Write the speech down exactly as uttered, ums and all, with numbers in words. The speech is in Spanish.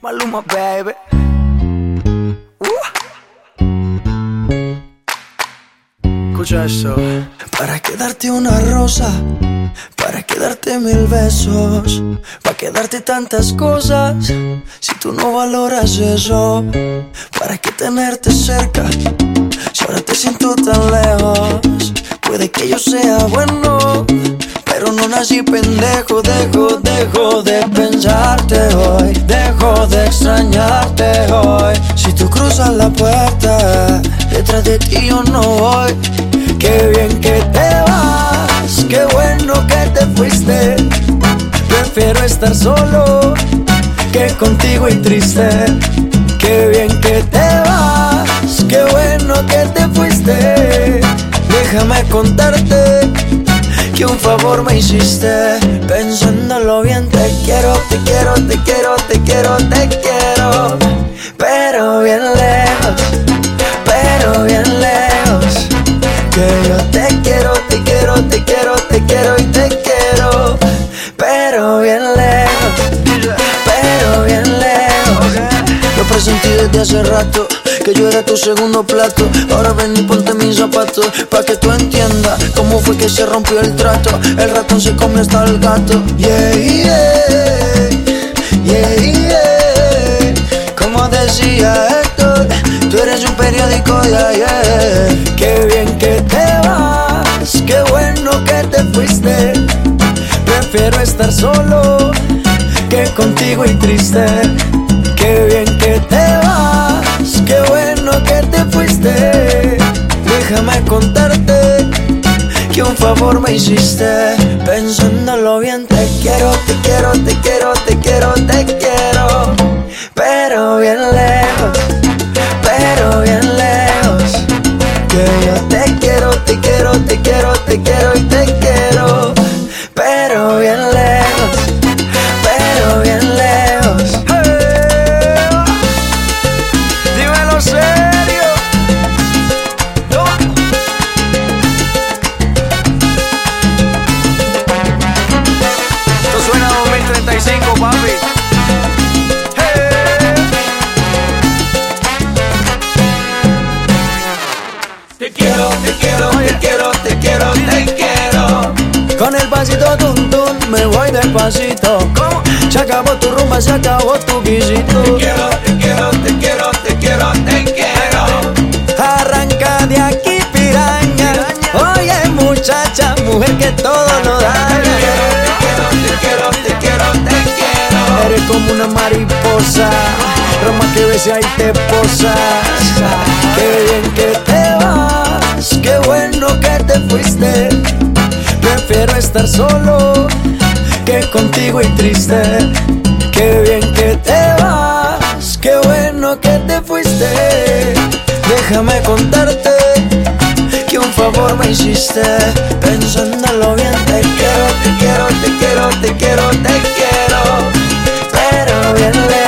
Maluma, baby. Uh. Escucha esto. Para quedarte una rosa, para quedarte mil besos, para quedarte tantas cosas, si tú no valoras eso. ¿Para qué tenerte cerca, si ahora te siento tan lejos? Puede que yo sea bueno, pero no nací pendejo. Dejo, dejo de pensarte hoy, dejo de extrañarte hoy. Si tú cruzas la puerta, detrás de ti yo no voy. Qué bien que te vas, qué bueno que te fuiste. Prefiero estar solo que contigo y triste. Qué bien que te vas, qué bueno que te fuiste. Déjame contarte que un favor me hiciste. Pensándolo bien, te quiero, te quiero, te quiero, te quiero, te quiero. Pero bien lejos, pero bien lejos. Que yo te quiero, te quiero, te quiero, te quiero y te quiero. Pero bien lejos, pero bien lejos. Lo presentí desde hace rato, que yo era tu segundo plato. Ahora ven y ponte mis zapatos, pa' que tú entiendas cómo fue que se rompió el trato. El ratón se comió hasta el gato. Yeah, yeah, yeah, yeah. Como decía Héctor, tú eres un periódico, yeah, yeah. Qué bien que te vas, qué bueno que te fuiste. Prefiero estar solo que contigo y triste. Qué bien que te vas, qué bueno que te fuiste. Déjame contarte que un favor me hiciste. Pensándolo bien, te quiero, te quiero, te quiero, te quiero, te quiero. Pero bien lejos, pero bien lejos. Que yo te quiero, te quiero, te quiero, te quiero y te quiero. Pero bien lejos, pero bien lejos. Hey, dímelo serio. No. Esto suena a dos mil treinta y cinco, papi. Te quiero, te quiero, te quiero, te quiero, te quiero. Con el pasito tum tum me voy despacito. ¿Cómo? Se acabó tu rumba, se acabó tu guisito. Te quiero, te quiero, te quiero, te quiero, te quiero. Arranca de aquí, piraña. Oye, muchacha, mujer que todo lo daña. Te quiero, te quiero, te quiero, te quiero. Eres como una mariposa, Roma que ves y ahí te posas. Qué bien que te vas, qué bueno que te fuiste. Prefiero estar solo que contigo y triste. Qué bien que te vas, qué bueno que te fuiste. Déjame contarte que un favor me hiciste. Pensándolo bien, te quiero, te quiero, te quiero, te quiero, te quiero. Pero bien lejos.